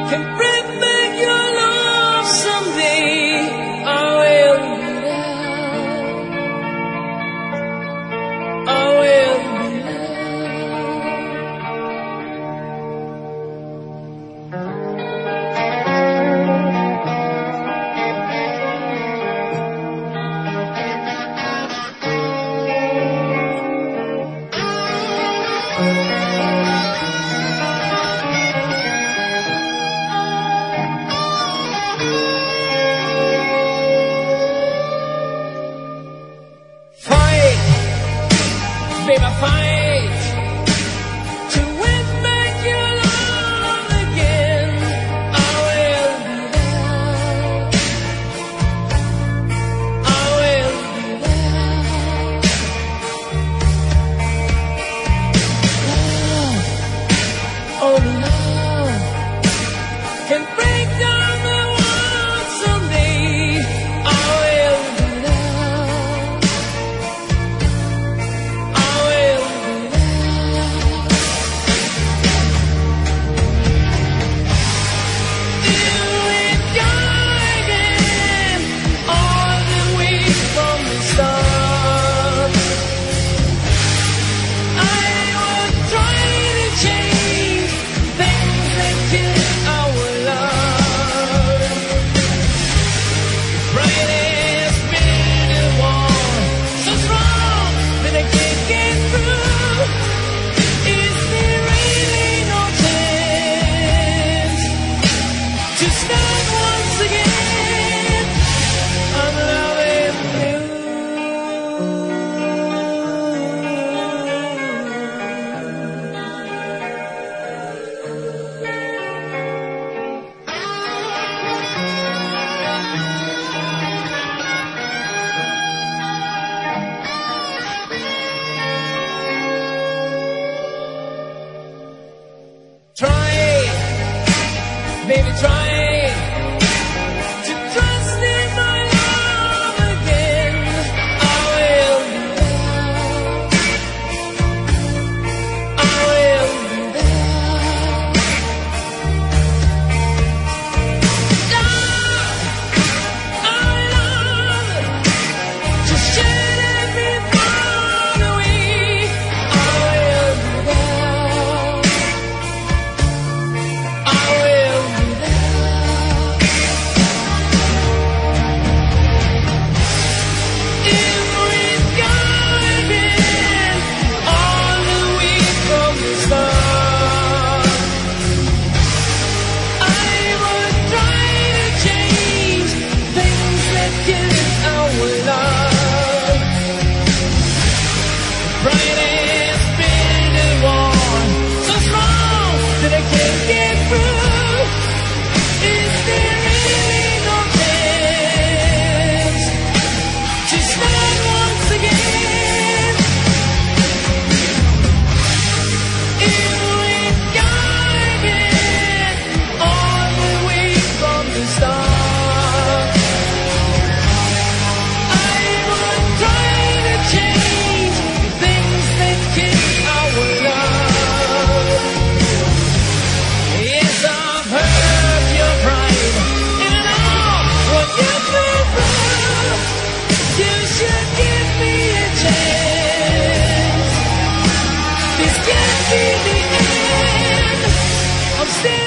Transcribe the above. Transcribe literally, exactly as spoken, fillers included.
can bring back your love someday. I will be there. I will be baby, fight to win back your love again. I will be there. I will be there. Love, only love can break down the world someday. I will be there. Try, baby, try to trust in my love again. I will be there. I will be there. Love, our love, just shed every thought away. I will be there. I will be there. If we've guided all the way from the start, I would try to change things that kill our love. Brightest building wall, so strong that I can't get through. Is there really no chance to start once again? If we've guided all the way from the start, I would try to change things that kill our love. Yes, I've heard your pride, and I know what you've been through. You should give me a chance. This can't be the end. I'm still